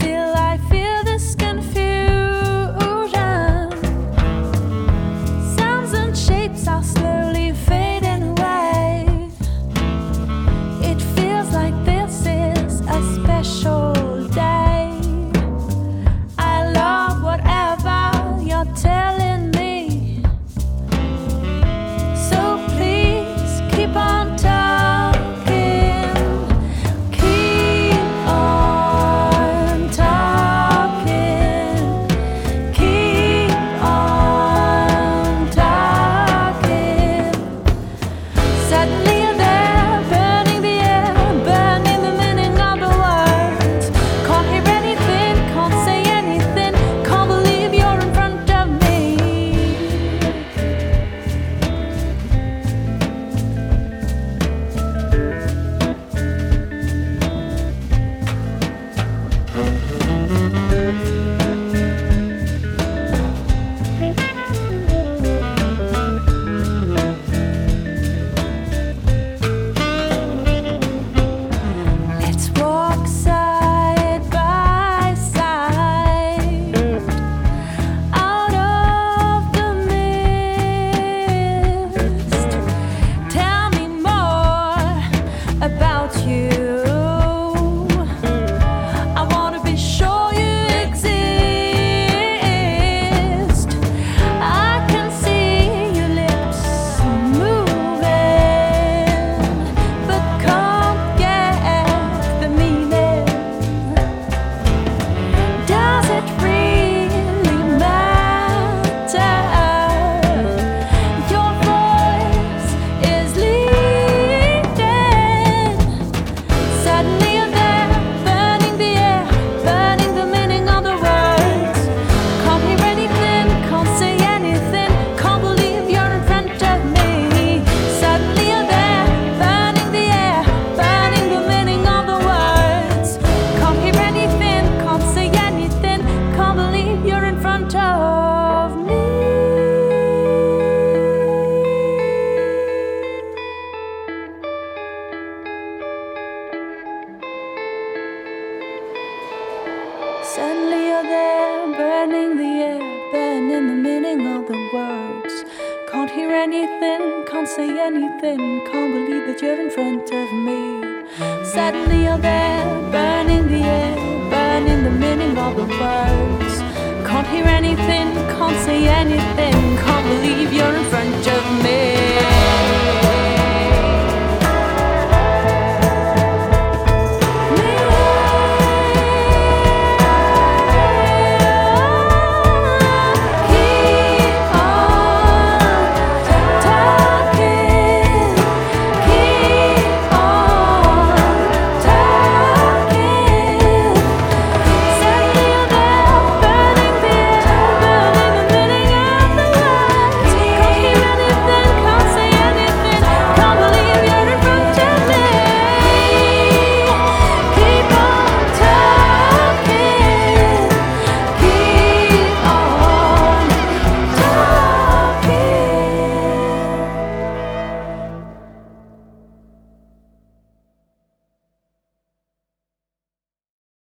Still I feel this confusion. Sounds and shapes are slowly fading away. It feels like this is a special day. I love whatever you're telling me, so please keep on talking. Keep on talking. Keep on talking. Suddenly you're there, burning the air, burning the meaning of the words. Can't hear anything, can't say anything, can't believe you're in front of me. Let's walk side by side out of the mist. Tell me more about you. I want to be sure you exist. I can see your lips moving, but can't get the meaning. Does it really matter? Your voice is leading. Suddenly you're there, burning the air, burning the meaning of the words. Can't hear anything, can't say anything, can't believe you're in front of me. Suddenly you're there, burning the air, burning the meaning of the words. Can't hear anything, can't say anything, can't believe you're in front of me. Suddenly you're there, burning the air, burning the meaning of the words. Can't hear anything, can't say anything, can't believe that you're in front of me. Suddenly you're there, burning the air, burning the meaning of the words. Can't hear anything, can't say anything, can't believe you're in front of me.